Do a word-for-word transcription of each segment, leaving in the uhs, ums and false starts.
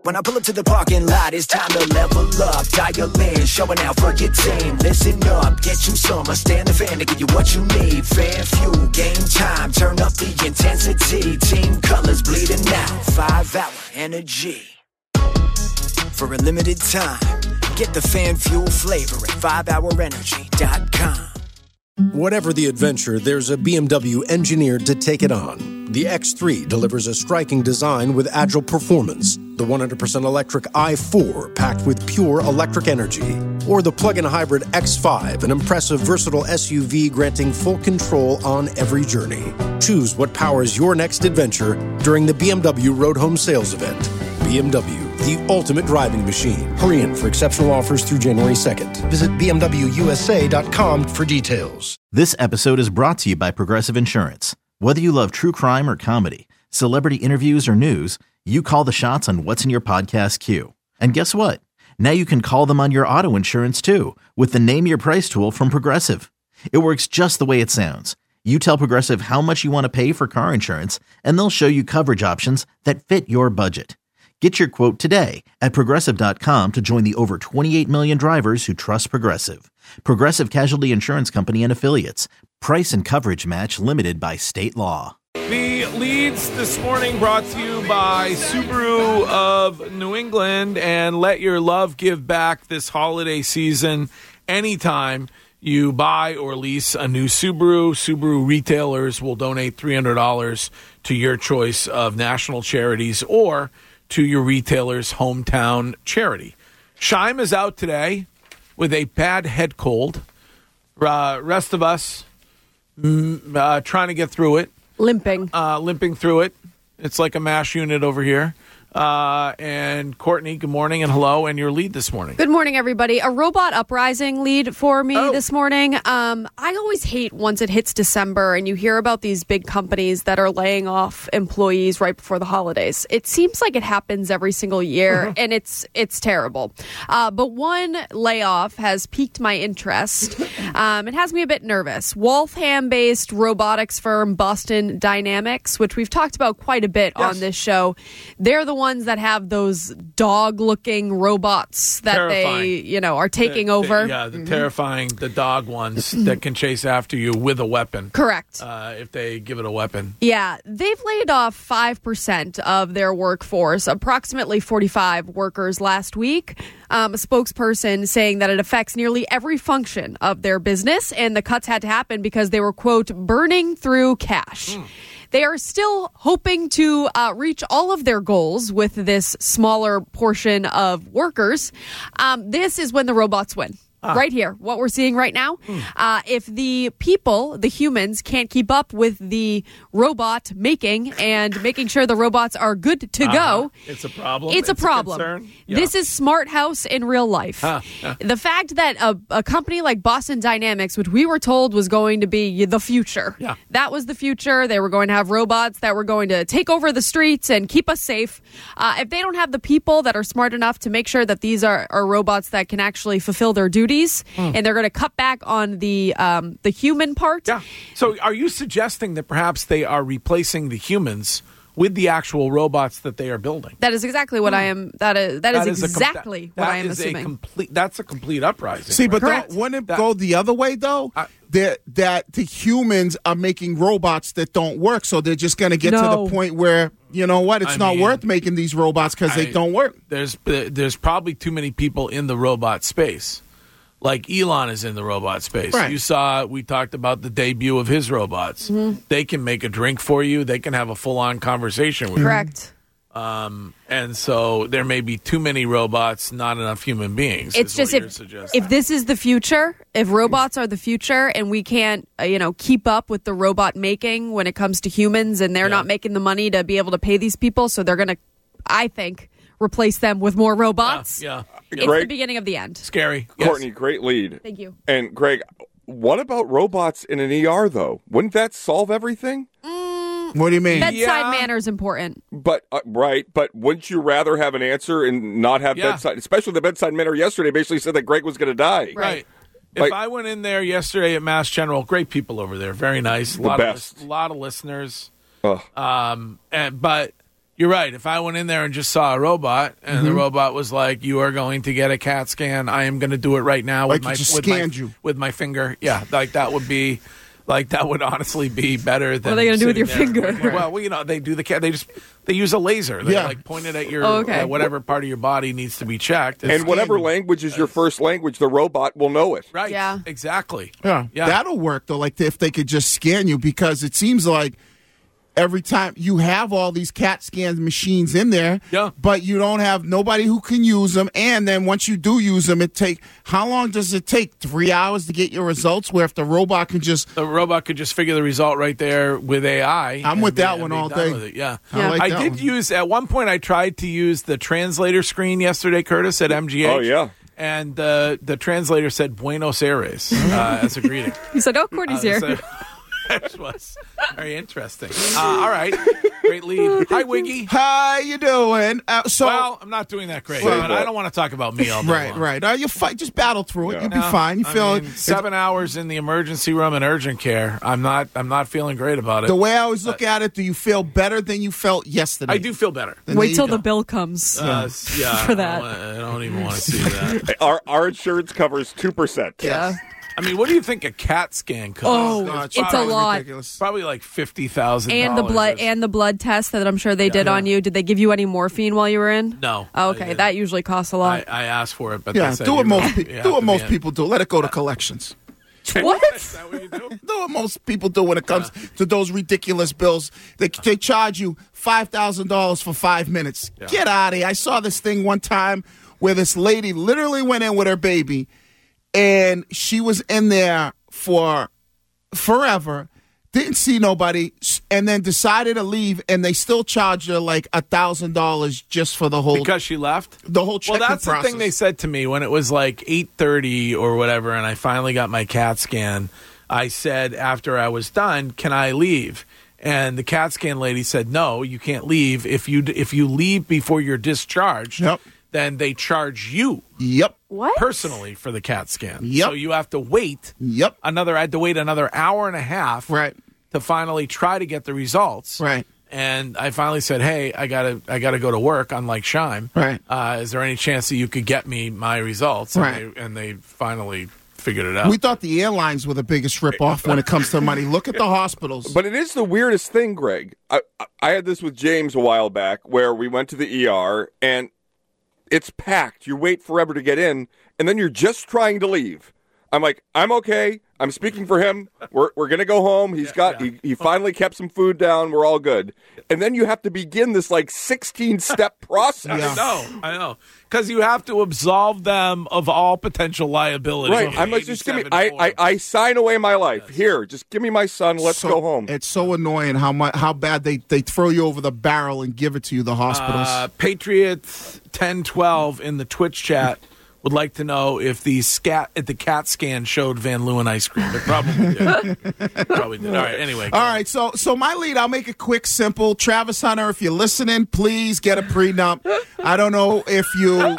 When I pull up to the parking lot, it's time to level up. Dial in, showing out for your team. Listen up, get you some. I stand the fan to give you what you need. Fan fuel, game time, turn up the intensity. Team colors bleeding out, five hour energy. For a limited time, get the fan fuel flavor at five hour energy dot com. Whatever the adventure, there's a B M W engineered to take it on. The X three delivers a striking design with agile performance. The one hundred percent electric i four, packed with pure electric energy. Or the plug-in hybrid X five, an impressive, versatile S U V granting full control on every journey. Choose what powers your next adventure during the B M W Road Home Sales Event. B M W, the ultimate driving machine. Hurry in for exceptional offers through January second. Visit B M W U S A dot com for details. This episode is brought to you by Progressive Insurance. Whether you love true crime or comedy, celebrity interviews or news, you call the shots on what's in your podcast queue. And guess what? Now you can call them on your auto insurance too with the Name Your Price tool from Progressive. It works just the way it sounds. You tell Progressive how much you want to pay for car insurance, and they'll show you coverage options that fit your budget. Get your quote today at Progressive dot com to join the over twenty-eight million drivers who trust Progressive. Progressive Casualty Insurance Company and Affiliates. Price and coverage match limited by state law. The leads this morning brought to you by Subaru of New England. And let your love give back this holiday season. Anytime you buy or lease a new Subaru, Subaru retailers will donate three hundred dollars to your choice of national charities or to your retailer's hometown charity. Scheim is out today with a bad head cold. Uh, rest of us mm, uh, trying to get through it. Limping. Uh, limping through it. It's like a MASH unit over here. Uh, and Courtney, good morning and hello, and your lead this morning. Good morning, everybody. A robot uprising lead for me oh. this morning. Um, I always hate once it hits December and you hear about these big companies that are laying off employees right before the holidays. It seems like it happens every single year, uh-huh. and it's it's terrible. Uh, but one layoff has piqued my interest. Um, it has me a bit nervous. Waltham-based robotics firm Boston Dynamics, which we've talked about quite a bit yes. on this show, they're the ones that have those dog-looking robots that terrifying. they, you know, are taking the, over. The, yeah, the mm-hmm. terrifying, the dog ones that can chase after you with a weapon. Correct. Uh, if they give it a weapon. Yeah, they've laid off five percent of their workforce, approximately forty-five workers last week. Um, a spokesperson saying that it affects nearly every function of their business, and the cuts had to happen because they were, quote, burning through cash. Mm. They are still hoping to uh, reach all of their goals with this smaller portion of workers. Um, this is when the robots win. Ah. Right here, what we're seeing right now. Hmm. Uh, if the people, the humans, can't keep up with the robot making and making sure the robots are good to uh-huh. go, it's a problem. It's, it's a problem. A yeah. This is Smart House in real life. Huh. Huh. The fact that a, a company like Boston Dynamics, which we were told was going to be the future, yeah. that was the future. They were going to have robots that were going to take over the streets and keep us safe. Uh, if they don't have the people that are smart enough to make sure that these are, are robots that can actually fulfill their duties, Mm. and they're going to cut back on the um, the human part. Yeah. So are you suggesting that perhaps they are replacing the humans with the actual robots that they are building? That is exactly what mm. I am. That is that, that is, is exactly com- that, what that I am is assuming. A complete, that's a complete uprising. See, right? but Correct. don't, wouldn't it that, go the other way, though? I, that, that the humans are making robots that don't work, so they're just going to get no. to the point where, you know what, it's I not mean, worth making these robots because they don't work. There's There's probably too many people in the robot space. Like Elon is in the robot space. Right. You saw, we talked about the debut of his robots. Mm-hmm. They can make a drink for you. They can have a full-on conversation with Correct. you. Um, and so there may be too many robots, not enough human beings. It's just if, if this is the future, if robots are the future and we can't, uh, you know, keep up with the robot making when it comes to humans, and they're yeah. not making the money to be able to pay these people, so they're going to, I think, replace them with more robots. Yeah, yeah. It's Greg, the beginning of the end. Scary. Courtney, yes. great lead. Thank you. And Greg, what about robots in an E R, though? Wouldn't that solve everything? Mm, what do you mean? Bedside yeah. manner is important. But uh, right, but wouldn't you rather have an answer and not have yeah. bedside? Especially the bedside manner yesterday basically said that Greg was going to die. Right. If Like, I went in there yesterday at Mass General, great people over there, very nice, a The lot best. of a lot of listeners. Ugh. Um, and but. You're right. If I went in there and just saw a robot, and Mm-hmm. the robot was like, "You are going to get a CAT scan. I am going to do it right now Like with it my just with my, scanned you. with my finger." Yeah, like that would be, like that would honestly be better than. What are they gonna do with your sitting there. finger? Well, well, you know, they do the cat. They just they use a laser. They Yeah. like point it at your Oh, okay. uh, whatever part of your body needs to be checked. And whatever language is your first language, the robot will know it. Right. Yeah. Exactly. Yeah. Yeah. That'll work, though, like if they could just scan you, because it seems like every time you have all these CAT scan machines in there, Yeah. but you don't have nobody who can use them. And then once you do use them, it take how long does it take? Three hours to get your results, where if the robot can just The robot could just figure the result right there with A I. I'm and with be- that and one be all done day. with it. Yeah. I Yeah. like I that did one. use, at one point, I tried to use the translator screen yesterday, Curtis, at M G H. Oh, yeah. And uh, the translator said Buenos Aires uh, as a greeting. He said, "Oh, Courtney's Uh, here." so- Which was very interesting. Uh, all right. Great lead. Hi, Wiggy. How you doing? Uh, so Well, I'm not doing that great, Well, but I don't want to talk about me all day right, long. right. Uh, you fight, just battle through it. Yeah. You'll be No, fine. You I feel mean, seven hours in the emergency room and urgent care. I'm not. I'm not feeling great about it. the way I always look at it. Do you feel better than you felt yesterday? I do feel better. Then there Wait you till go. the bill comes. Uh, yeah, For that. I don't, I don't even want to see that. Our our insurance covers two percent. Yeah. I mean, what do you think a CAT scan costs? Oh, No, it's a probably lot. ridiculous. Probably like fifty thousand. And the blood and the blood test that I'm sure they did on you. Did they give you any morphine while you were in? No. Oh, I okay, didn't. that usually costs a lot. I, I asked for it, but Yeah, they said do what you- most you pe- have do what to most be in. people do. Let it go to collections. What? Is that what you do? Do what most people do when it comes to those ridiculous bills. They they charge you five thousand dollars for five minutes. Get out of here! I saw this thing one time where this lady literally went in with her baby, and she was in there for forever. Didn't see nobody, and then decided to leave, and they still charged her like a thousand dollars just for the whole Because she left? the whole Well, checking that's process. the thing they said to me when it was like eight thirty or whatever, and I finally got my CAT scan. I said after I was done, "Can I leave?" And the CAT scan lady said, "No, you can't leave. If you if you leave before you're discharged, Yep. then they charge you Yep, What? personally for the CAT scan. Yep. So you have to wait yep, another. I had to wait another hour and a half right, to finally try to get the results. right. And I finally said, "Hey, I gotta, I gotta go to work." Unlike Shime, Right. Uh, is there any chance that you could get me my results? And Right. They, and they finally figured it out. We thought the airlines were the biggest ripoff when it comes to money. Look at the hospitals. But it is the weirdest thing, Greg. I, I had this with James a while back where we went to the E R and it's packed. You wait forever to get in, and then you're just trying to leave. I'm like, I'm okay. I'm speaking for him. We're we're gonna go home. He's got yeah. He, he finally kept some food down. We're all good. And then you have to begin this like sixteen step process. Yeah. I know, I know, because you have to absolve them of all potential liability. Right. I'm like, just give me. I, I I sign away my life. Here, just give me my son. Let's So- go home. It's so annoying how much how bad they, they throw you over the barrel and give it to you. The hospitals. Uh, Patriots ten twelve in the Twitch chat would like to know if the scat at the CAT scan showed Van Leeuwen ice cream. It probably did. Probably did. All right. Anyway. go All on. right, so so my lead, I'll make it quick, simple. Travis Hunter, if you're listening, please get a prenup. I don't know if you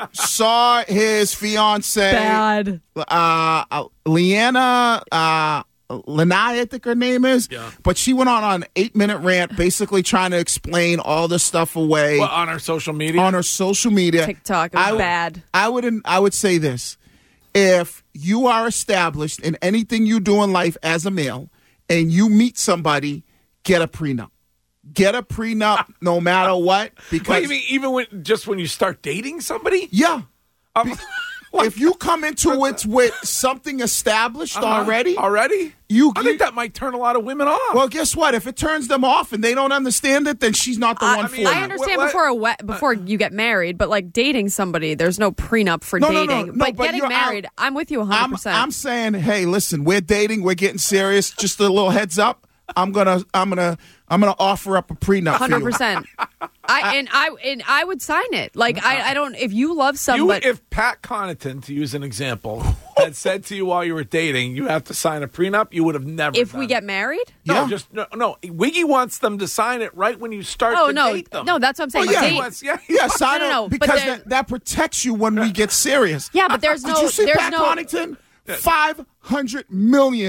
saw his fiance, Bad. uh, uh, Leanna uh, Lanai, I think her name is. Yeah. But she went on an eight minute rant, basically trying to explain all this stuff away Well, on our social media. on her social media. TikTok. It was I would- bad. I would I would say this: if you are established in anything you do in life as a male, and you meet somebody, get a prenup. Get a prenup, no matter what. Because What, you mean even when just when you start dating somebody? yeah, Um, if you come into it with something established uh-huh. already, Already? you I think that might turn a lot of women off. well, guess what? If it turns them off and they don't understand it, then she's not the I, one I for mean, you. I understand What- before a we- before you get married, but like dating somebody, there's no prenup for No, no, no, dating. no, but, but getting you're out- married, I'm with you one hundred I'm, percent. I'm saying, hey, listen, we're dating, we're getting serious. Just a little heads up. I'm gonna, I'm gonna, I'm gonna offer up a prenup. Hundred for you. percent. I and I and I would sign it. Like I, I don't. If you love you, somebody, if Pat Connaughton, to use an example, had said to you while you were dating, you have to sign a prenup, you would have never. if done we it. get married, no, Yeah. just no, no. Wiggy wants them to sign it right when you start oh to no, date them. no, that's what I'm saying. Oh, yeah. Date- He wants- yeah, he Yeah, wants- sign No, no, up no, but because there- that, that protects you when we get serious. yeah, but there's Did no, you see there's Pat no. Connaughton? Five hundred million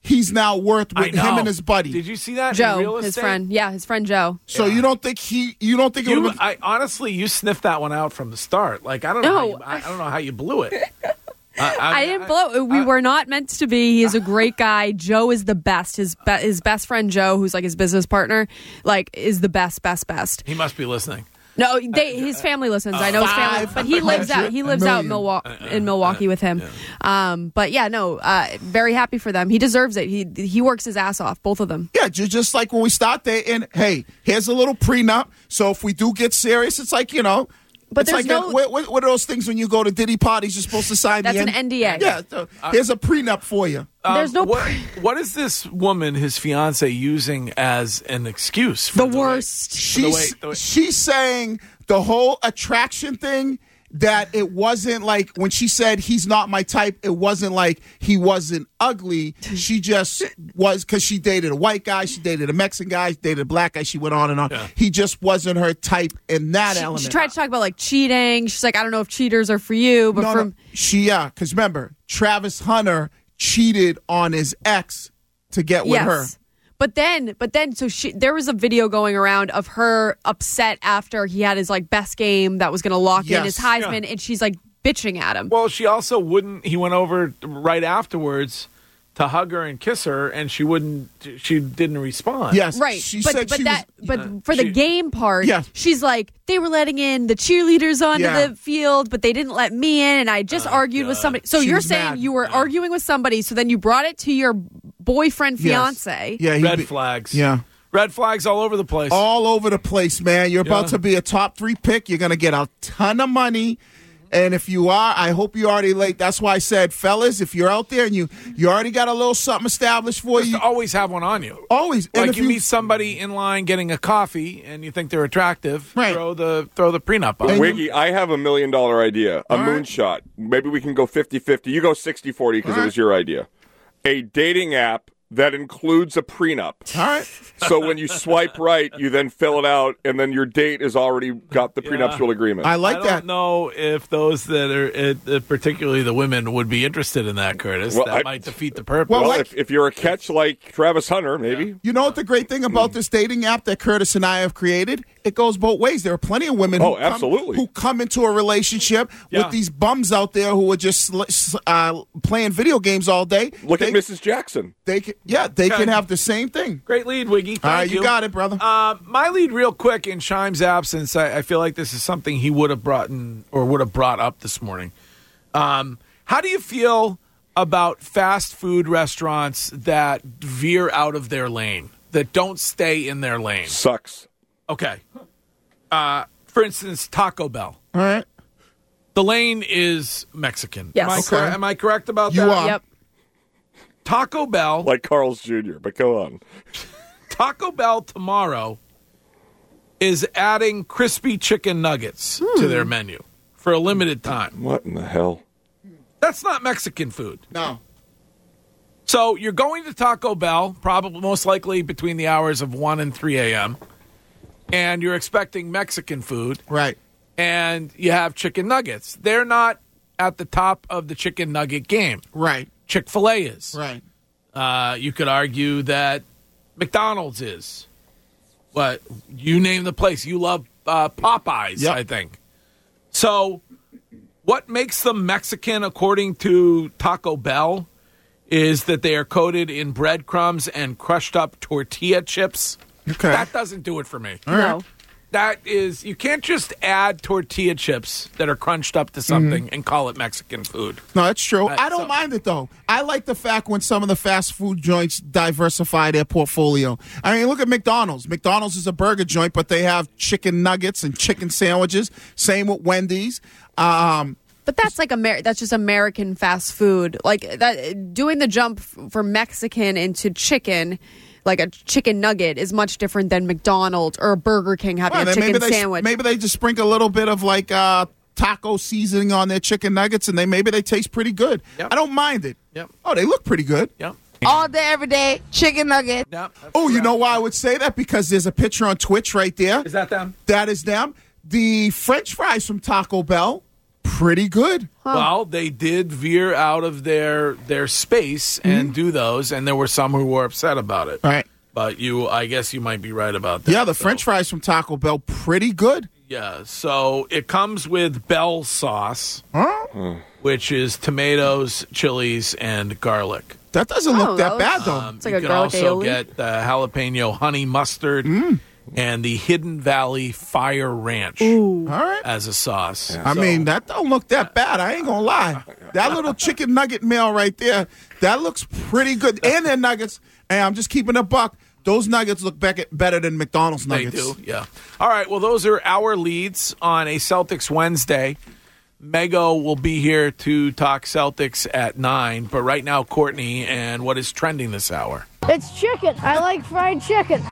he's now worth I with know. him and his buddy. Did you see that? in real Joe, his estate? friend. Yeah, his friend Joe. So Yeah. you don't think he? You don't think it You, would? I honestly, you sniffed that one out from the start. Like I don't know. No. How you, I, I don't know how you blew it. I, I didn't blow. We were not meant to be. He is a great guy. Joe is the best. His be, his best friend Joe, who's like his business partner, like is the best, best, best. He must be listening. No, they, his family listens. I know his family, Five but he lives out. He lives out in million. Milwaukee, in Milwaukee with him. Um, but yeah, no, uh, very happy for them. He deserves it. He he works his ass off, both of them. Yeah, ju- just like when we start dating. Hey, here's a little prenup. So if we do get serious, it's like you know. But it's there's like no- a, what, what what are those things when you go to Diddy parties? You're supposed to sign That's the an N- N D A. Yeah, so here's a prenup for you. Um, There's no What, pre- what is this woman, his fiance, using as an excuse? For The the way- worst. She's way- the way- she's saying the whole attraction thing, that it wasn't like when she said he's not my type, it wasn't like he wasn't ugly. She just was, because she dated a white guy, she dated a Mexican guy, she dated a black guy, she went on and on. Yeah. He just wasn't her type in that She, element. she tried to talk about like cheating. She's like, I don't know if cheaters are for you, but no, from no. She, yeah, because remember, Travis Hunter cheated on his ex to get with yes. her. But then, but then, so she there was a video going around of her upset after he had his like best game that was going to lock in his Yes. Heisman, and she's like bitching at him. Well, she also wouldn't. He went over right afterwards to hug her and kiss her, and she wouldn't. She didn't respond. Yes, Right, She but said but she that was, but for the she- game part, Yeah. she's like they were letting in the cheerleaders onto Yeah. the field, but they didn't let me in, and I just argued with somebody. So She you're was saying mad. you were arguing with somebody, so then you brought it to your boyfriend Yes. fiance. Yeah, he Red be- flags. Yeah. Red flags all over the place. all over the place, man. You're about Yeah. to be a top three pick. You're going to get a ton of money. And if you are, I hope you're already late. That's why I said, fellas, if you're out there and you you already got a little something established for Just you, always have one on you. always. And Like if you, meet somebody in line getting a coffee, and you think they're attractive. Right. Throw the throw the prenup on. And- Wiggy, I have a million dollar idea, a All right. moonshot. Maybe we can go fifty-fifty. You go sixty forty because All it was your idea. A dating app that includes a prenup. all right. So when you swipe right, you then fill it out, and then your date has already got the prenuptial agreement. I I like don't that. know if those that are, uh, particularly the women, would be interested in that, Curtis. Well, that I- might defeat the purpose. Well, well, like- if, if you're a catch like Travis Hunter, maybe. You know what the great thing about this dating app that Curtis and I have created? It goes both ways. There are plenty of women Oh, who, come, absolutely. who come into a relationship Yeah. with these bums out there who are just sl- uh, playing video games all day. Look they, at Missus Jackson. They can, yeah, they Okay. can have the same thing. Great lead, Wiggy. Thank All right, you got it, brother. Uh, my lead, real quick, in Shime's absence, I, I feel like this is something he would have brought in or would have brought up this morning. Um, how do you feel about fast food restaurants that veer out of their lane, that don't stay in their lane? Sucks. Okay. Uh, for instance, Taco Bell. All right. The lane is Mexican. Yes. Am I, Okay. cor- am I correct about You that? are. Yep. Taco Bell. Like Carl's Junior, but go on. Taco Bell tomorrow is adding crispy chicken nuggets to their menu for a limited time. What in the hell? That's not Mexican food. No. So you're going to Taco Bell, probably most likely between the hours of one and three a.m., and you're expecting Mexican food, Right. and you have chicken nuggets. They're not at the top of the chicken nugget game. Right. Chick-fil-A is. Right. Uh, you could argue that McDonald's is. What? You name the place. You love uh, Popeyes, Yep. I think. So what makes them Mexican, according to Taco Bell, is that they are coated in breadcrumbs and crushed up tortilla chips. Okay. That doesn't do it for me. No. That is, you can't just add tortilla chips that are crunched up to something and call it Mexican food. No, it's true. Right, I don't so- mind it, though. I like the fact when some of the fast food joints diversify their portfolio. I mean, look at McDonald's. McDonald's is a burger joint, but they have chicken nuggets and chicken sandwiches. Same with Wendy's. Um, But that's like Amer- that's just American fast food. Like that, doing the jump f- from Mexican into chicken, like a chicken nugget, is much different than McDonald's or a Burger King having well, a then chicken maybe they, sandwich. Maybe they just sprinkle a little bit of like uh, taco seasoning on their chicken nuggets, and they maybe they taste pretty good. Yep. I don't mind it. Yep. Oh, they look pretty good. Yep. All day, every day, chicken nugget. Yep. Oh, you know why I would say that? Because there's a picture on Twitch right there. Is that them? That is them. The French fries from Taco Bell, pretty good. Huh. Well, they did veer out of their their space and Mm-hmm. do those, and there were some who were upset about it. All right. But you, I guess you might be right about that. Yeah, the so. French fries from Taco Bell, pretty good. Yeah, so it comes with Bell sauce, Huh? which is tomatoes, chilies, and garlic. That doesn't Oh, look that that bad, was- though. Um, It's like you a can garlic also aioli. get the jalapeno honey mustard Mm. and the Hidden Valley Fire Ranch All right. as a sauce. I So- mean, that don't look that bad. I ain't gonna lie. That little chicken nugget meal right there, that looks pretty good. And their nuggets, and I'm just keeping a buck. Those nuggets look beck- better than McDonald's They nuggets. do, yeah. All right, well, those are our leads on a Celtics Wednesday. Mego will be here to talk Celtics at nine, but right now, Courtney, and what is trending this hour? It's chicken. I like fried chicken.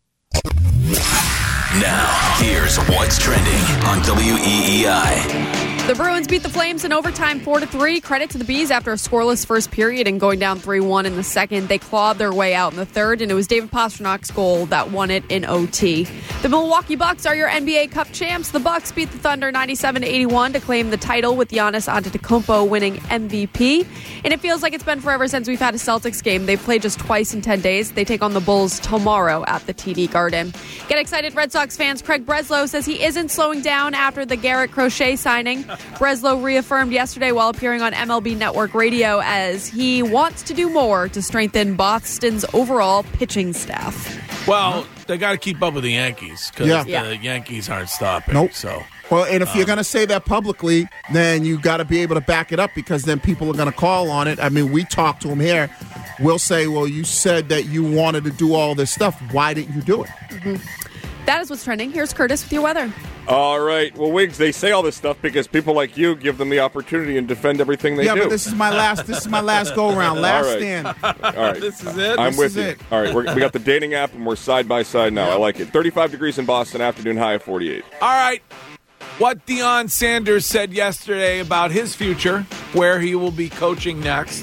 Now, here's what's trending on W E E I. The Bruins beat the Flames in overtime four to three. Credit to the Bees after a scoreless first period and going down three one in the second. They clawed their way out in the third, and it was David Pasternak's goal that won it in O T. The Milwaukee Bucks are your N B A Cup champs. The Bucks beat the Thunder ninety-seven to eighty-one to claim the title, with Giannis Antetokounmpo winning M V P. And it feels like it's been forever since we've had a Celtics game. They've played just twice in ten days. They take on the Bulls tomorrow at the T D Garden. Get excited, Red Sox fans. Craig Breslow says he isn't slowing down after the Garrett Crochet signing. Breslow reaffirmed yesterday while appearing on M L B Network Radio as he wants to do more to strengthen Boston's overall pitching staff. Well, they got to keep up with the Yankees because Yeah. the Yeah. Yankees aren't stopping. Nope. So, Well, and if you're going to say that publicly, then you got to be able to back it up, because then people are going to call on it. I mean, we talk to them here. We'll say, well, you said that you wanted to do all this stuff. Why didn't you do it? Mm-hmm. That is what's trending. Here's Curtis with your weather. All right. Well, Wiggs, they say all this stuff because people like you give them the opportunity and defend everything they yeah, do. but this is my last. This is my last go round. Last All right. stand. All right. this is it. I'm This with is you. it. All right, we're, we got the dating app, and we're side by side now. I like it. thirty-five degrees in Boston, afternoon high of forty-eight. All right. What Deion Sanders said yesterday about his future, where he will be coaching next,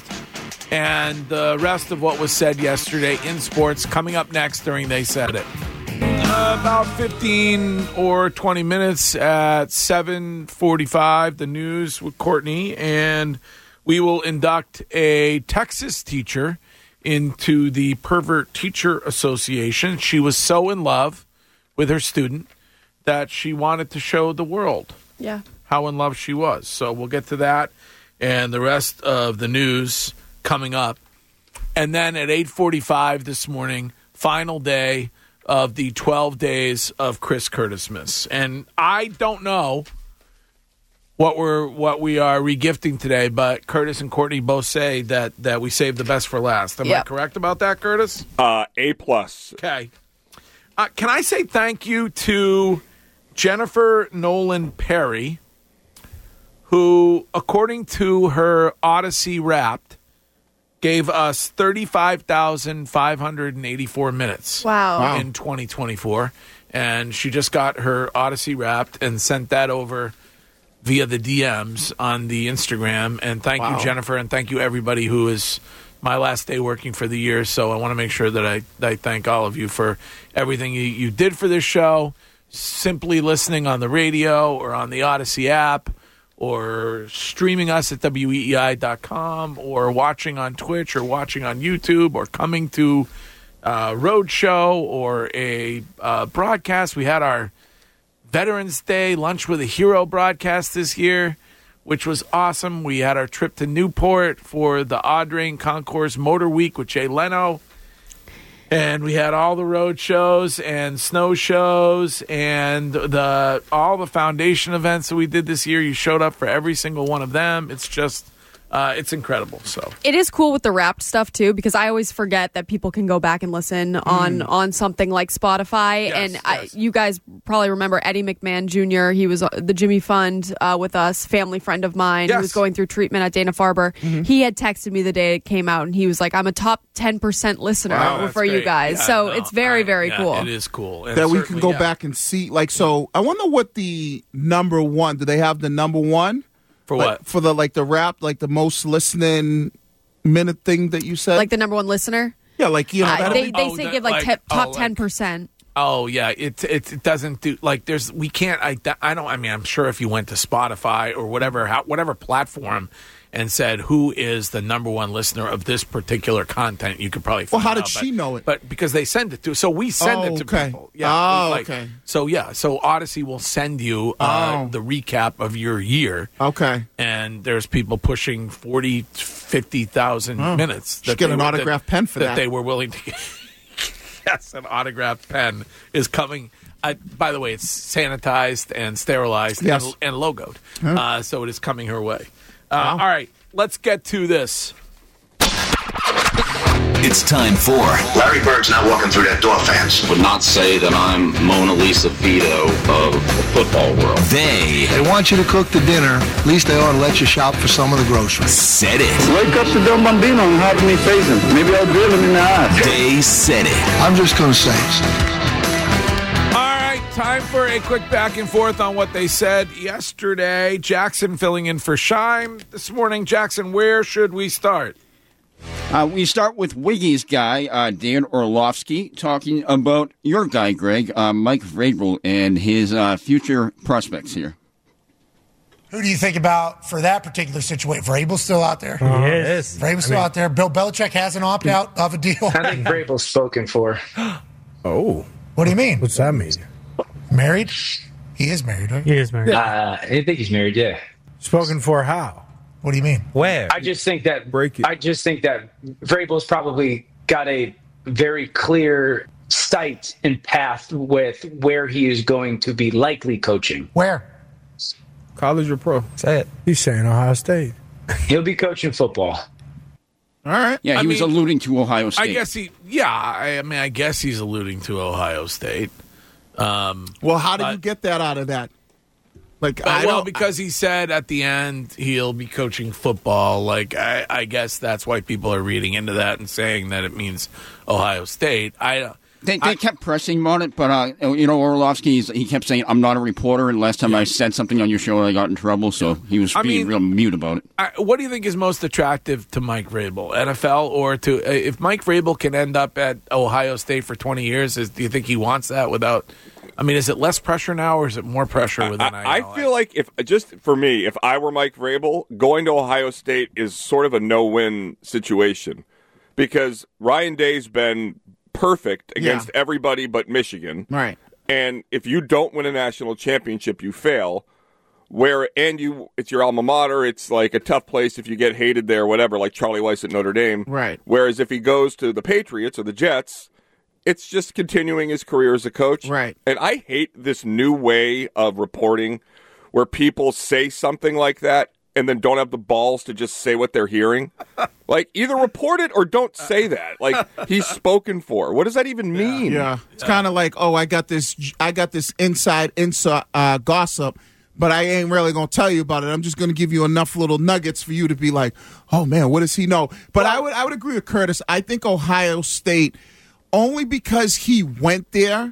and the rest of what was said yesterday in sports coming up next during They Said It. Uh, about fifteen or twenty minutes at seven forty-five, the news with Courtney, and we will induct a Texas teacher into the Pervert Teacher Association. She was so in love with her student that she wanted to show the world Yeah. how in love she was. So we'll get to that and the rest of the news coming up. And then at eight forty-five this morning, final day of the twelve days of Chris Curtis-Miss. And I don't know what we're what we are regifting today, but Curtis and Courtney both say that that we saved the best for last. Am I Yep. correct about that, Curtis? Uh, A plus. Okay. Uh, can I say thank you to Jennifer Nolan Perry, who, according to her Odyssey Wrapped, gave us thirty-five thousand five hundred eighty-four minutes Wow. Wow. in twenty twenty-four. And she just got her Odyssey Wrapped and sent that over via the D Ms on the Instagram. And thank Wow. you, Jennifer, and thank you, everybody who is my last day working for the year. So I want to make sure that I, that I thank all of you for everything you, you did for this show, simply listening on the radio or on the Odyssey app, or streaming us at W E E I dot com, or watching on Twitch, or watching on YouTube, or coming to a road show or a uh, broadcast. We had our Veterans Day Lunch with a Hero broadcast this year, which was awesome. We had our trip to Newport for the Audrain Concourse Motor Week with Jay Leno. And we had all the road shows and snow shows and the all the foundation events that we did this year. You showed up for every single one of them. It's just, uh, it's incredible. So It is cool with the Wrapped stuff too, because I always forget that people can go back and listen on on something like Spotify. Yes, and I, yes. you guys probably remember Eddie McMahon Junior He was uh, the Jimmy Fund uh, with us, family friend of mine. Yes. He was going through treatment at Dana-Farber. He had texted me the day it came out, and he was like, "I'm a top ten percent listener Wow, that's for you great. guys." Yeah, so no, it's very I- very yeah, cool. It is cool. And That we can certainly, go yeah. back and see. Like, so I wonder what the number one, do they have the number one? For Like, what? For the, like, the rap, like the most listening minute thing that you said? Like the number one listener. yeah, like, you know, Uh, that'd they be- they Oh, say that- give like, like- tip, oh, top like- ten percent. Oh yeah, it, it it doesn't do like there's we can't I, I don't I mean I'm sure if you went to Spotify or whatever how, whatever platform and said who is the number one listener of this particular content, you could probably find Well, how did out, she but, know it? But because they send it to so we send Oh, it to okay. people. Yeah. Oh, like, okay. So yeah, so Odyssey will send you uh, Oh. the recap of your year. Okay. And there's people pushing forty, fifty thousand Oh. minutes. Should get they an were- autographed pen for that. That they were willing to get. Yes, an autographed pen is coming. Uh, by the way, it's sanitized and sterilized Yes. and, and logoed. Huh? Uh, so it is coming her way. Uh, Wow. All right, let's get to this. It's time for Larry Bird's not walking through that door, fans. Would not say that I'm Mona Lisa Vito of the football world. They They want you to cook the dinner. At least they ought to let you shop for some of the groceries. Said it. Wake up the Del Bambino and have me face him. Maybe I'll drill him in the eye. They said it. I'm just going to say it. All right, time for a quick back and forth on what they said yesterday. Jackson filling in for Scheim this morning. Jackson, where should we start? Uh, we start with Wiggy's guy, uh, Dan Orlovsky, talking about your guy, Greg, uh, Mike Vrabel, and his uh, future prospects here. Who do you think about for that particular situation? Vrabel's still out there. He is. Vrabel's still I mean- out there. Bill Belichick has an opt-out of a deal. I think Vrabel's spoken for. Oh. What do you mean? What's that mean? Married? He is married, right? He is married. Uh, I think he's married, yeah. Spoken for how? What do you mean? Where? I just think that Break it. I just think that Vrabel's probably got a very clear sight and path with where he is going to be likely coaching. Where? College or pro? Say it. He's saying Ohio State. He'll be coaching football. All right. Yeah, he I was mean, alluding to Ohio State. I guess he, yeah, I, I mean, I guess he's alluding to Ohio State. Um, Well, how did but- you get that out of that? Like, But, I well, don't, because he said at the end he'll be coaching football. Like, I, I guess that's why people are reading into that and saying that it means Ohio State. I They, they kept pressing him on it, but, uh, you know, Orlovsky, he's, he kept saying, I'm not a reporter, and last time I said something on your show, I got in trouble, so he was I being mean- real mute about it. I, what do you think is most attractive to Mike Vrabel, N F L or to uh, if Mike Vrabel can end up at Ohio State for twenty years? Is, do you think he wants that without? I mean, is it less pressure now, or is it more pressure with N I L? I, I feel like if just for me, if I were Mike Vrabel, going to Ohio State is sort of a no-win situation because Ryan Day's been perfect against Yeah. everybody but Michigan. Right. And if you don't win a national championship, you fail. Where and you, it's your alma mater. It's like a tough place if you get hated there, whatever. Like Charlie Weiss at Notre Dame. Right. Whereas if he goes to the Patriots or the Jets, it's just continuing his career as a coach. Right. And I hate this new way of reporting where people say something like that and then don't have the balls to just say what they're hearing. Like, either report it or don't say that. Like, he's spoken for. What does that even mean? Yeah. It's kind of like, oh, I got this, I got this inside inside uh, gossip, but I ain't really gonna tell you about it. I'm just gonna give you enough little nuggets for you to be like, oh man, what does he know? But I would, I would agree with Curtis. I think Ohio State, only because he went there,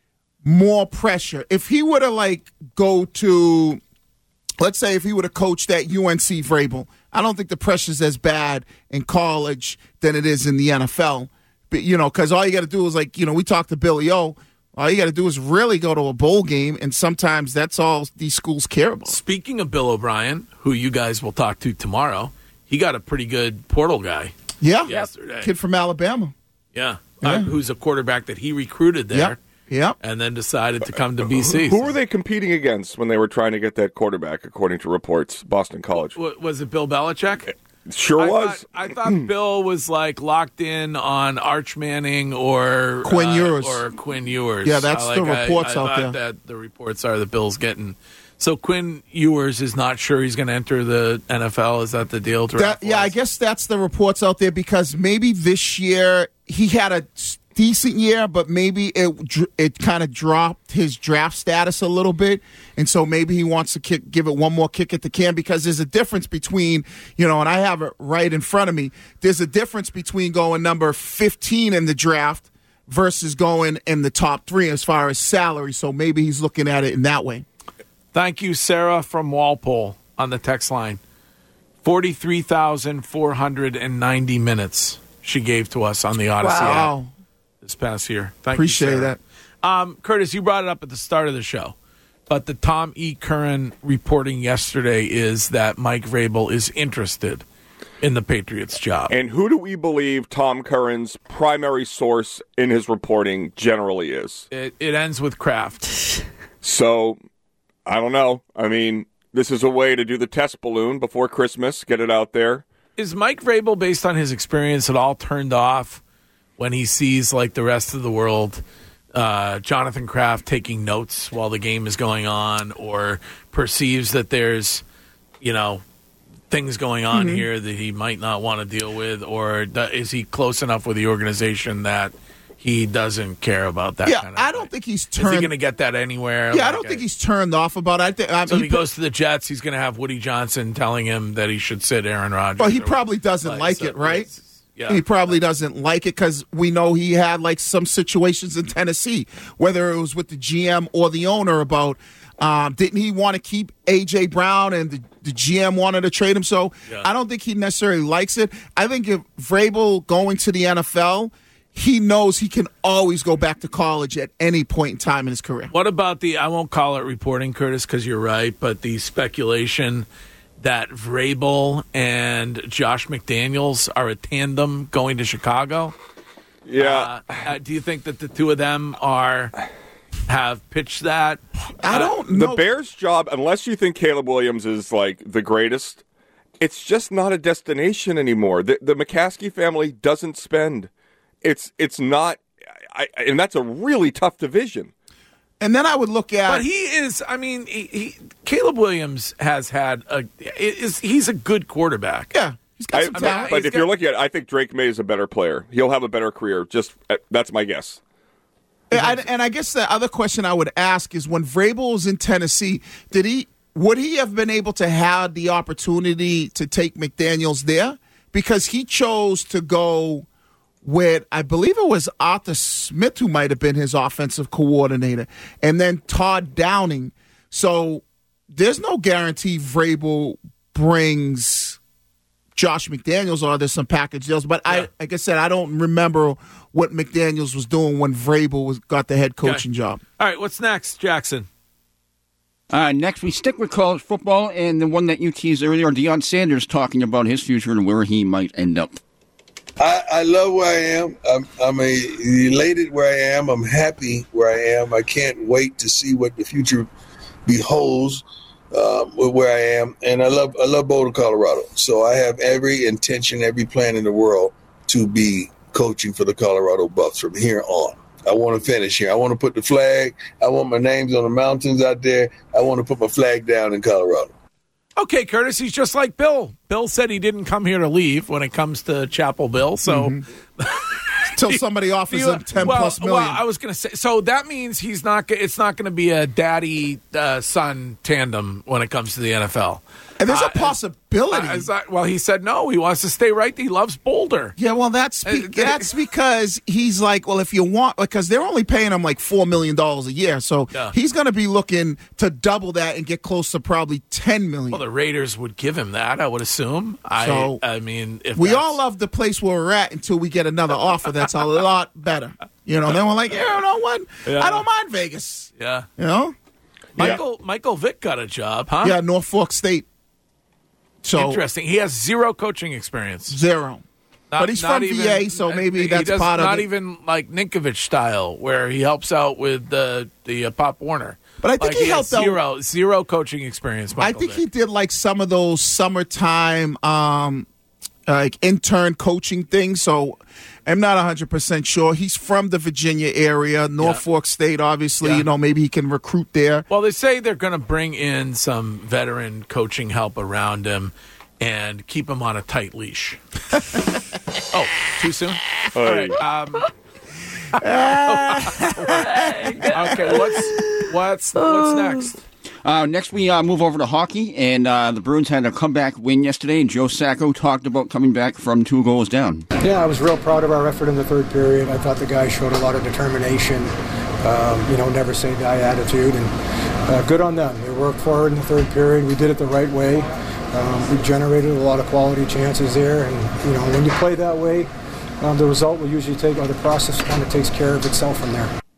more pressure. If he were to like go to, let's say, if he would have coached at U N C Vrabel, I don't think the pressure's as bad in college than it is in the N F L. But, you know, because all you got to do is, like, you know, we talked to Billy O. All you got to do is really go to a bowl game, and sometimes that's all these schools care about. Speaking of Bill O'Brien, who you guys will talk to tomorrow, he got a pretty good portal guy. Yeah, yesterday, kid from Alabama. Yeah, Yeah. Uh, who's a quarterback that he recruited there. Yep. Yep. And then decided to come to B C. Who were they competing against when they were trying to get that quarterback, according to reports? Boston College. W- was it Bill Belichick? Sure I was. Thought, I thought Bill was like locked in on Arch Manning or Quinn uh, Ewers. or Quinn Ewers. Yeah, that's I, the like, reports I, I out thought there. That the reports are that Bill's getting. So Quinn Ewers is not sure he's going to enter the N F L. Is that the deal? That, yeah, I guess that's the reports out there because maybe this year he had a decent year, but maybe it dr- it kind of dropped his draft status a little bit, and so maybe he wants to kick, give it one more kick at the can because there's a difference between, you know, and I have it right in front of me. There's a difference between going number fifteen in the draft versus going in the top three as far as salary. So maybe he's looking at it in that way. Thank you, Sarah from Walpole on the text line. forty-three thousand four hundred ninety minutes she gave to us on the Odyssey Wow. app this past year. Thank Appreciate you, Sarah. Um, Curtis, you brought it up at the start of the show, but the Tom E. Curran reporting yesterday is that Mike Vrabel is interested in the Patriots job. And who do we believe Tom Curran's primary source in his reporting generally is? It, it ends with Kraft. So, I don't know. I mean, this is a way to do the test balloon before Christmas, get it out there. Is Mike Vrabel, based on his experience, at all turned off when he sees, like the rest of the world, uh, Jonathan Kraft taking notes while the game is going on, or perceives that there's, you know, things going on mm-hmm. here that he might not want to deal with, or is he close enough with the organization that he doesn't care about that yeah, kind of I thing? don't think he's turned... Is he going to get that anywhere? Yeah, like, I don't think he's turned off about it. I think, I so mean, if he goes to the Jets, he's going to have Woody Johnson telling him that he should sit Aaron Rodgers. Well, he probably doesn't like, like so it, right? Yeah. He probably doesn't like it because we know he had like some situations in Tennessee, whether it was with the G M or the owner about um, didn't he want to keep A J. Brown and the, the G M wanted to trade him. So yeah. I don't think he necessarily likes it. I think if Vrabel going to the N F L, he knows he can always go back to college at any point in time in his career. What about the, I won't call it reporting, Curtis, because you're right, but the speculation that Vrabel and Josh McDaniels are a tandem going to Chicago? Yeah. Uh, uh, do you think that the two of them are have pitched that? I don't know. The Bears' job, unless you think Caleb Williams is like the greatest, it's just not a destination anymore. The, the McCaskey family doesn't spend. It's it's not, I, and that's a really tough division. And then I would look at, but he is. I mean, he, he, Caleb Williams has had a. Is he's a good quarterback? Yeah, he's got some I, talent. But if got, you're looking at, it, I think Drake May is a better player. He'll have a better career. Just that's my guess. I, and I guess the other question I would ask is, when Vrabel was in Tennessee, did he would he have been able to have the opportunity to take McDaniels there? Because he chose to go with, I believe it was Arthur Smith, who might have been his offensive coordinator, and then Todd Downing. So there's no guarantee Vrabel brings Josh McDaniels, or there's some package deals. But yeah. I, like I said, I don't remember what McDaniels was doing when Vrabel was got the head coaching okay. job. All right, what's next, Jackson? Uh, next, we stick with college football, and the one that you teased earlier, Deion Sanders, talking about his future and where he might end up. I, I love where I am. I'm, I'm a, elated where I am. I'm happy where I am. I can't wait to see what the future beholds um, where I am. And I love I love Boulder, Colorado. So I have every intention, every plan in the world to be coaching for the Colorado Buffs from here on. I want to finish here. I want to put the flag. I want my names on the mountains out there. I want to put my flag down in Colorado. Okay, Curtis, he's just like Bill. Bill said he didn't come here to leave when it comes to Chapel Bill, so... Mm-hmm. Until somebody offers you, him ten well, plus million. Well, I was going to say, so that means he's not. It's not going to be a daddy-son uh, tandem when it comes to the N F L. And there's uh, a possibility. Uh, that, well, he said no. He wants to stay right. He loves Boulder. Yeah, well, that's be- that's because he's like, well, if you want, because they're only paying him like four million dollars a year, so yeah. he's going to be looking to double that and get close to probably ten million. Well, the Raiders would give him that, I would assume. So I, I mean, if we that's... all love the place where we're at until we get another offer that's a lot better. You know, then we're like, yeah, you know what? Yeah. I don't mind Vegas. Yeah, you know, Michael yeah. Michael Vick got a job, huh? Yeah, Norfolk State. So interesting. He has zero coaching experience. Zero. Not, but he's from even, V A, so maybe that's does, part of it. Not even like Ninkovich style, where he helps out with the the uh, Pop Warner. But I think like he, he helped out. Zero, zero coaching experience. Michael I think Vick. he did like some of those summertime um, like intern coaching things. So I'm not one hundred percent sure. He's from the Virginia area, Norfolk yeah. State, obviously. Yeah. You know, maybe he can recruit there. Well, they say they're going to bring in some veteran coaching help around him and keep him on a tight leash. Oh, too soon? All right. Um, okay, what's what's what's next? Uh, next, we uh, move over to hockey, and uh, the Bruins had a comeback win yesterday, and Joe Sacco talked about coming back from two goals down. Yeah, I was real proud of our effort in the third period. I thought the guys showed a lot of determination, um, you know, never say die attitude, and uh, good on them. They worked forward in the third period. We did it the right way. Um, we generated a lot of quality chances there, and, you know, when you play that way, um, the result will usually take, or the process kind of takes care of itself from there.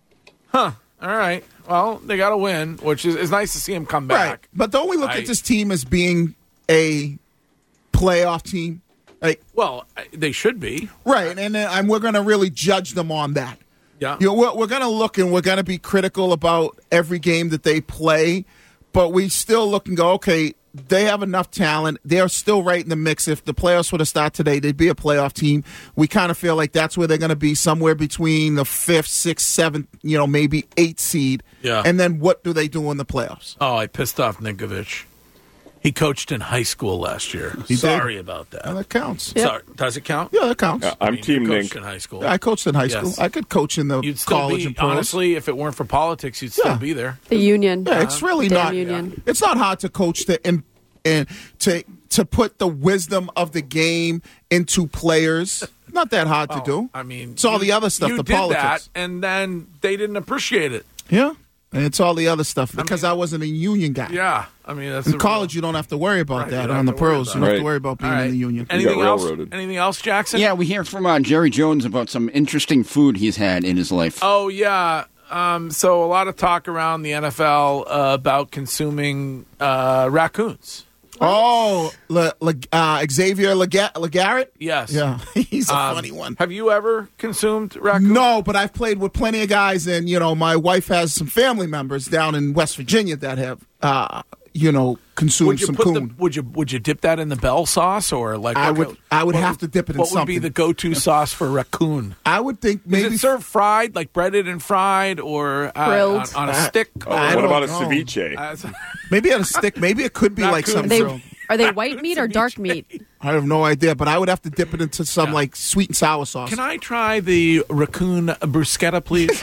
Huh. All right. Well, they got to win, which is it's nice to see him come back. Right. But don't we look I, at this team as being a playoff team? Like, well, they should be. Right. And, and we're going to really judge them on that. Yeah. You know, we're, we're going to look and we're going to be critical about every game that they play, but we still look and go, okay, they have enough talent. They're still right in the mix. If the playoffs were to start today, they'd be a playoff team. We kind of feel like that's where they're going to be, somewhere between the fifth, sixth, seventh, you know, maybe eighth seed. Yeah. And then what do they do in the playoffs? Oh, I pissed off Ninkovich. He coached in high school last year. He Sorry did? about that. Oh, that counts. Yep. Sorry. Does it count? Yeah, that counts. Yeah, I'm I mean, Team you coached Nink. in high school. Yeah, I coached in high Yes. school. I could coach in the You'd still college be, and pros. honestly, if it weren't for politics, you'd still Yeah. be there. The union. Yeah, it's really Damn not. union. It's not hard to coach the and and to to put the wisdom of the game into players. Not that hard to do. I mean, it's all you- the other stuff. You The did politics. that, and then they didn't appreciate it. Yeah, and it's all the other stuff because I, wasn't a union guy. Yeah, I mean, that's In the college, you don't have to worry about Right, you that. don't On the have to worry pros, about you don't it. have to worry about being All right. in the union. Anything got else? railroaded. Anything else, Jackson? Yeah, we hear from uh, Jerry Jones about some interesting food he's had in his life. Oh yeah. Um, so a lot of talk around the N F L uh, about consuming uh, raccoons. Oh, Le, Le, uh, Xavier Lega- Legarrette? Yes. Yeah, he's a Um, funny one. Have you ever consumed raccoons? No, but I've played with plenty of guys, and you know, my wife has some family members down in West Virginia that have, uh, you know, consumed Would you some put coon. the would you would you dip that in the bell sauce or like I what would- kind- I would what have to dip it in what would be something. the go-to sauce for raccoon? I would think maybe Is it served fried, like breaded and fried, or uh, Grilled. on, on a I- stick? Oh, I what don't about a know. ceviche? Uh, maybe on a stick. Maybe it could be like Raccoon. something. They, grilled. are they white meat or dark meat? I have no idea, but I would have to dip it into some Yeah. like sweet and sour sauce. Can I try the raccoon bruschetta, please?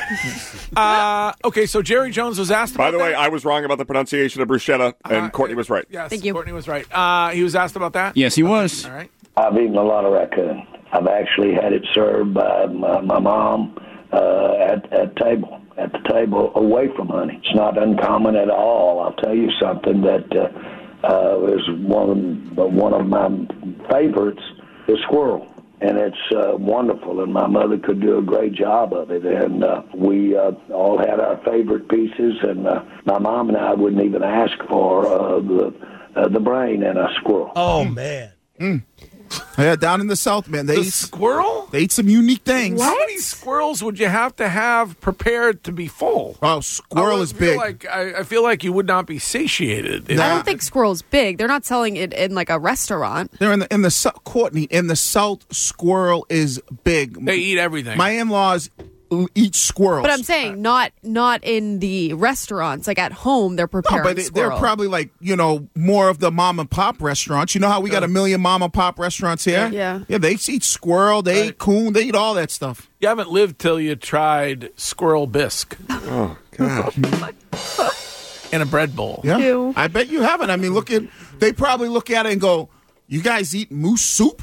uh, okay, so Jerry Jones was asked By about the way, that. I was wrong about the pronunciation of bruschetta, and Uh, Courtney was right. Yes, Thank you. Courtney was right. Uh, he was asked about that? Yes, he was. All right. I've eaten a lot of raccoon. I've actually had it served by my, my mom uh, at at table at the table away from honey. It's not uncommon at all. I'll tell you something that uh, uh, is one of one of my favorites is squirrel. And it's uh, wonderful, and my mother could do a great job of it. And uh, we uh, all had our favorite pieces, and uh, my mom and I wouldn't even ask for uh, the uh, the brain in a squirrel. Oh, man. Mm. Yeah, down in the South, man, they The eat, squirrel? they eat some unique things. How many squirrels would you have to have prepared to be full? Oh, squirrel I would is feel big. Like, I, I feel like you would not be satiated. I Nah. don't think squirrel's big. They're not selling it in like a restaurant. They're in the in the Sou- Courtney in the South. Squirrel is big. They eat everything. My in-laws eat squirrels. But I'm saying not not in the restaurants. Like at home, they're No, preparing but they, they're squirrel. probably like, you know, more of the mom and pop restaurants. You know how we got a million mom and pop restaurants here? Yeah. Yeah, they eat squirrel, they Right. eat coon, they eat all that stuff. You haven't lived till you tried squirrel bisque Oh, God. in a bread bowl. Yeah. Ew. I bet you haven't. I mean, look at, they probably look at it and go, you guys eat moose soup?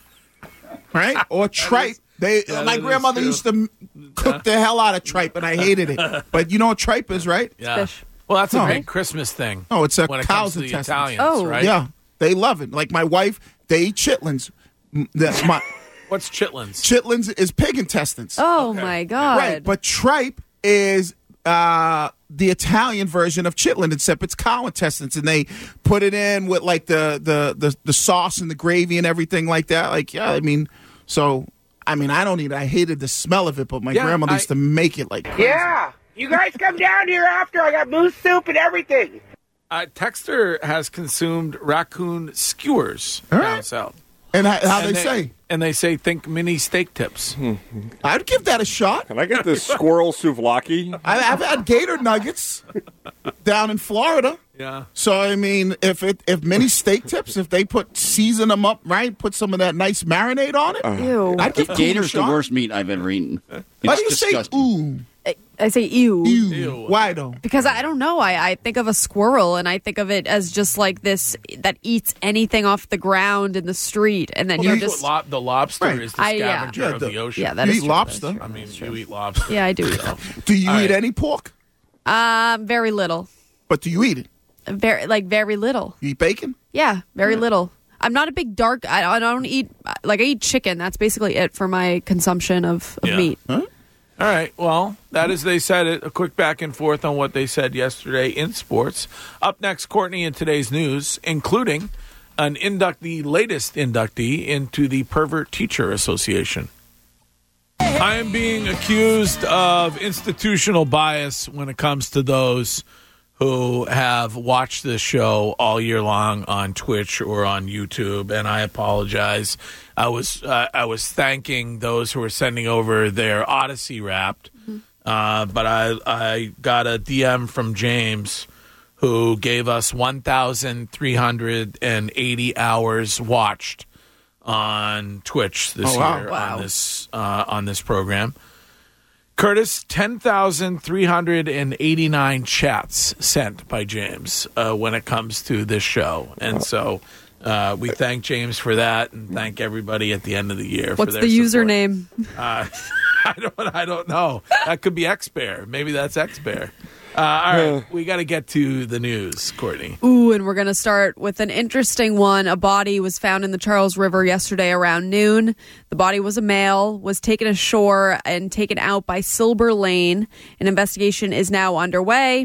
Right? Or tripe. They, Yeah, my that is grandmother true. used to m- cook the hell out of tripe, and I hated it. But you know what tripe is, right? Yeah. Fish. Well, that's a No. big Christmas thing. Oh, it's a when it cow's comes to the intestines. Italians, Oh. right? Yeah, they love it. Like my wife, they eat chitlins. M- the- my, What's chitlins? chitlins is pig intestines. Oh my god! Right, but tripe is uh, the Italian version of chitlin, except it's cow intestines, and they put it in with like the, the, the, the sauce and the gravy and everything like that. Like, yeah, I mean, so, I mean, I don't eat it. I hated the smell of it, but my Yeah, grandmother I- used to make it like crazy. Yeah, you guys come down here after. I got moose soup and everything. Uh, Texter has consumed raccoon skewers All down right. south. And how, how And they, say? And they say, think mini steak tips. I'd give that a shot. Can I get this squirrel souvlaki? I, I've had gator nuggets down in Florida. Yeah. So I mean, if it if mini steak tips, if they put season them up right, put some of that nice marinade on it, Ew. I'd give coon a Gator's the shot. worst meat I've ever eaten. It's Why do you disgusting. say ooh? I, I say ew. Ew. Ew. Why though? Because I don't know. I, I think of a squirrel and I think of it as just like this that eats anything off the ground in the street, and then Well, you're that's just what lo- the lobster Right. is the I- yeah. scavenger Yeah, of the- the ocean. yeah. That You is eat true. lobster? That is I mean, true. you eat lobster. Yeah, I do. Eat. Do you All eat right. any pork? Um, very little. But do you eat it? Very like very little. You eat bacon? Yeah, very little. I'm not a big dark. I, I don't eat like I eat chicken. That's basically it for my consumption of, of Yeah. meat. Huh? All right. Well, that is they said it. A quick back and forth on what they said yesterday in sports. Up next, Courtney, in today's news, including an inductee, latest inductee into the Pervert Teacher Association. I am being accused of institutional bias when it comes to those who have watched this show all year long on Twitch or on YouTube, and I apologize. I was uh, I was thanking those who were sending over their Odyssey Wrapped, mm-hmm. uh, but I I got a D M from James who gave us one thousand three hundred eighty hours watched on Twitch this oh, wow. year Wow. on this uh, on this program. Curtis, ten thousand three hundred eighty-nine chats sent by James uh, when it comes to this show. And so uh, we thank James for that and thank everybody at the end of the year What's for their the support. username? Uh, I don't I don't know. That could be X-Bear. Maybe that's X-Bear. Uh, all right, we got to get to the news, Courtney. Ooh, and we're going to start with an interesting one. A body was found in the Charles River yesterday around noon. The body was a male, was taken ashore and taken out by Silver Lane. An investigation is now underway.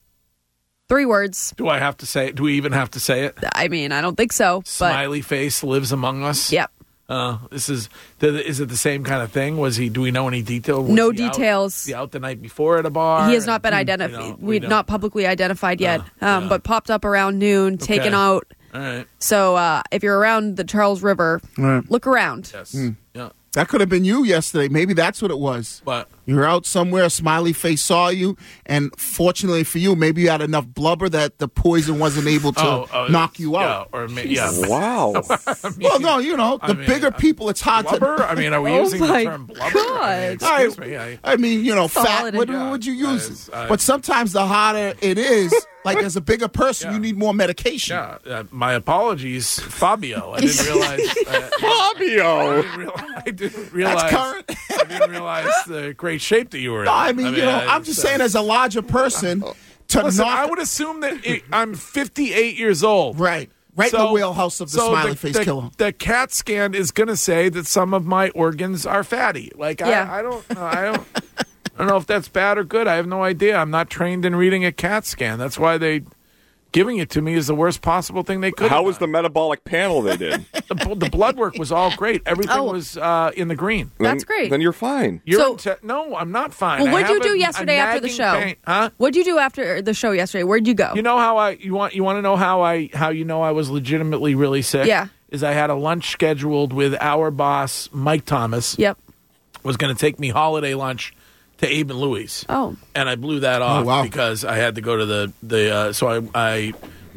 Three words. Do I have to say it? Do we even have to say it? I mean, I don't think so. But Smiley face lives among us? Yep. Uh, this is is it the same kind of thing? Was he? Do we know any detail? Was no he details. Out, was he out the night before at a bar? He has not been and, identified. You know, we we not publicly identified yet, Uh, um, yeah. but popped up around noon, Okay. taken out. All right. So uh, if you're around the Charles River, Right. look around. Yes. Mm. Yeah. That could have been you yesterday. Maybe that's what it was. What? You were out somewhere, a smiley face saw you, and fortunately for you, maybe you had enough blubber that the poison wasn't able to Oh, oh, knock you yeah, out. or ma- yeah. Wow. I mean, Well, no, you know, I the mean, bigger uh, people, it's hard blubber? to. I mean, are we Oh using my the term blubber? I mean, God. excuse me. I, I mean, you know, fat. Solid What enough. would you use? Yes, I- but sometimes the harder it is, like as a bigger person, Yeah. you need more medication. yeah. Uh, my apologies, Fabio. I didn't realize. Uh, I Fabio. didn't realize. I didn't realize. That's current. I didn't realize the great shape that you were in. No, I mean, you know, I- I'm just so- saying, as a larger person, to Listen, knock I would assume that it, I'm fifty-eight years old. right, right in So- the wheelhouse of the so smiley the, face the, killer. The CAT scan is going to say that some of my organs are fatty. Like Yeah. I, I don't, I don't, I don't know if that's bad or good. I have no idea. I'm not trained in reading a CAT scan. That's why they giving it to me is the worst possible thing they could. How have was the done. metabolic panel they did? the, the blood work was all great. Everything Oh. was uh, in the green. That's Then- great. Then you're fine. You're So- in te- no, I'm not fine. Well, I what'd you have do a- a yesterday after the nagging show? pain. Huh? What'd you do after the show yesterday? Where'd you go? You know how I you want you want to know how I how you know I was legitimately really sick? Yeah. Is I had a lunch scheduled with our boss Mike Thomas. Yep. Was going to take me holiday lunch to Abe and Louie's. Oh. And I blew that off wow. because I had to go to the the uh, so I I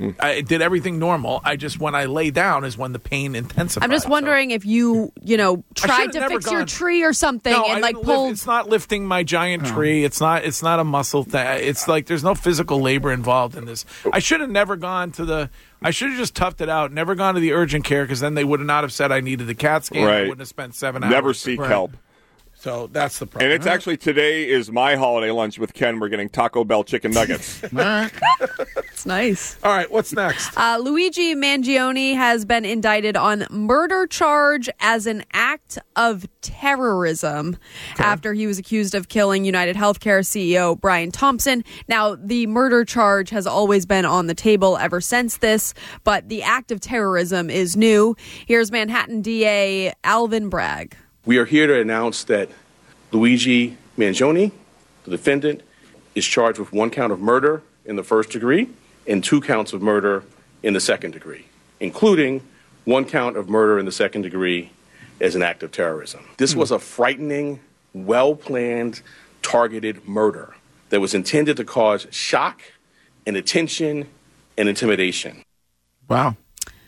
I did everything normal. I just when I lay down is when the pain intensified. I'm just So- wondering if you, you know, tried should've to never fix your gone- tree or something No, and I like didn't lift- pulled. it's not lifting my giant tree. It's not. It's not a muscle thing. It's like there's no physical labor involved in this. I should have never gone to the. I should have just toughed it out. Never gone to the urgent care because then they would not have said I needed the CAT scan. I Right. wouldn't have spent seven hours. Never seek Right. help. So that's the problem. And it's actually today is my holiday lunch with Ken. We're getting Taco Bell chicken nuggets. All right. It's nice. All right. What's next? Uh, Luigi Mangione has been indicted on murder charge as an act of terrorism after he was accused of killing United Healthcare C E O Brian Thompson. Now, the murder charge has always been on the table ever since this, but the act of terrorism is new. Here's Manhattan D A Alvin Bragg. We are here to announce that Luigi Mangione, the defendant, is charged with one count of murder in the first degree and two counts of murder in the second degree, including one count of murder in the second degree as an act of terrorism. This was a frightening, well-planned, targeted murder that was intended to cause shock and attention and intimidation. Wow.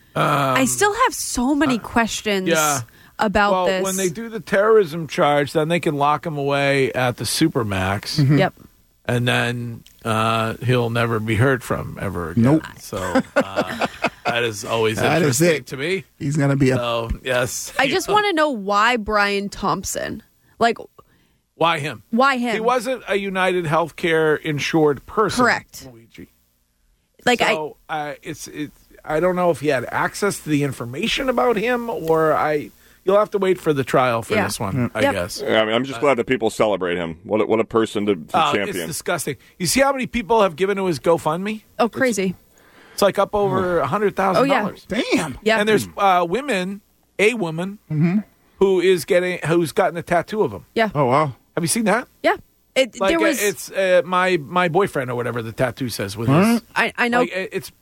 I still have so many questions yeah. about well, this. when they do the terrorism charge, then they can lock him away at the Supermax. Mm-hmm. Yep. And then uh, he'll never be heard from ever again. Nope. So uh, that is always That is interesting it. to me. He's going to be a. So, yes. I just want to know why Brian Thompson. Like, Why him? why him? He wasn't a United Healthcare insured person. Correct. Luigi. Like, so uh, it's it's. I don't know if he had access to the information about him, or I. You'll have to wait for the trial for Yeah. this one, I Yep. guess. Yeah, I mean, I'm just glad that people celebrate him. What a, what a person to, to Uh, champion. It's disgusting. You see how many people have given to his GoFundMe? Oh, crazy. It's like up over a hundred thousand Oh, yeah. dollars. Damn. Yeah. And there's uh, women, a woman Mm-hmm. who is getting who's gotten a tattoo of him. Yeah. Oh, wow. Have you seen that? Yeah. It, Like there was. uh, it's uh, my my boyfriend or whatever the tattoo says with Huh? his. I, I know. Like, uh, it's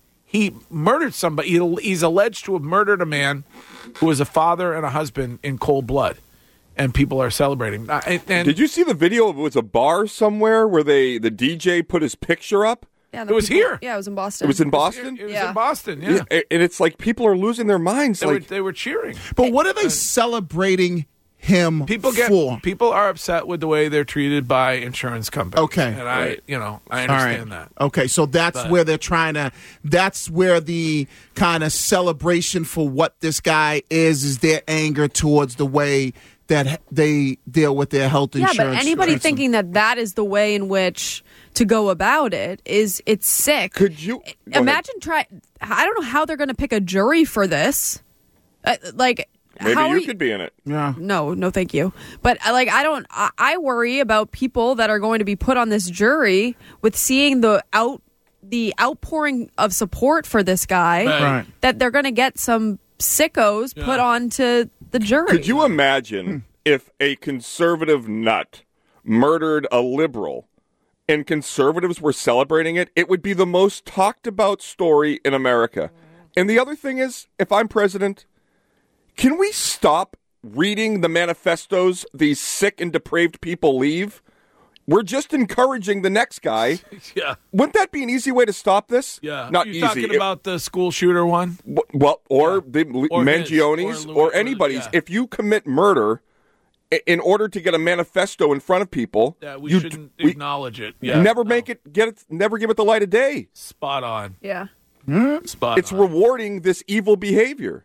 he murdered somebody. He, he's alleged to have murdered a man who was a father and a husband in cold blood, and people are celebrating. Uh, and, and Did you see the video? It was a bar somewhere where they the D J put his picture up. yeah, it was people- here. Yeah, it was in Boston. It was in Boston. It was Yeah. in Boston. Yeah, Yeah, and it's like people are losing their minds. they were Like, they were cheering. But what are they celebrating him People get for? people are upset with the way they're treated by insurance companies. Okay. and I, Right. you know, I All right. understand that. Okay, so that's But- where they're trying to. That's where the kind of celebration for what this guy is is their anger towards the way that they deal with their health Yeah, insurance. but anybody system. thinking that that is the way in which to go about it is it's sick. could you go ahead. Imagine try. I don't know how they're going to pick a jury for this. Uh, like, Maybe how are you could be in it. Yeah. No, no, thank you. But uh, like, I don't. I, I worry about people that are going to be put on this jury with seeing the out the outpouring of support for this guy. Right. Right. That they're going to get some sickos Yeah. put onto the jury. Could you imagine if a conservative nut murdered a liberal and conservatives were celebrating it? It would be the most talked about story in America. And the other thing is, if I'm president, can we stop reading the manifestos these sick and depraved people leave? We're just encouraging the next guy. Yeah, Wouldn't that be an easy way to stop this? yeah. Not You're easy. talking It- about the school shooter one. W- Well, or the Or his, Mangionis, or or, Louis- anybody's. yeah. If you commit murder, i- in order to get a manifesto in front of people, Yeah, we you shouldn't we acknowledge it. Yeah, never no. make it get it, never give it the light of day. Spot on. Yeah. Spot It's on. rewarding this evil behavior.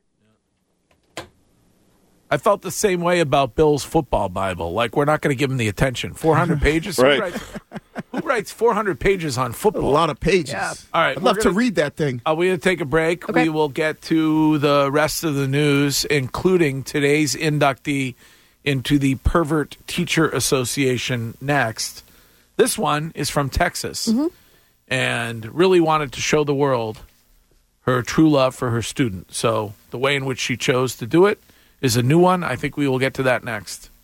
I felt the same way about Bill's football Bible. Like, we're not going to give him the attention. four hundred pages? Right. Who writes, who writes four hundred pages on A football? lot of pages. Yeah. All right. I'd we're love to gonna- read that thing. Uh, we're going to take a break. Okay. We will get to the rest of the news, including today's inductee into the Pervert Teacher Association next. This one is from Texas and really wanted to show the world her true love for her student. So the way in which she chose to do it is a new one. I think we will get to that next.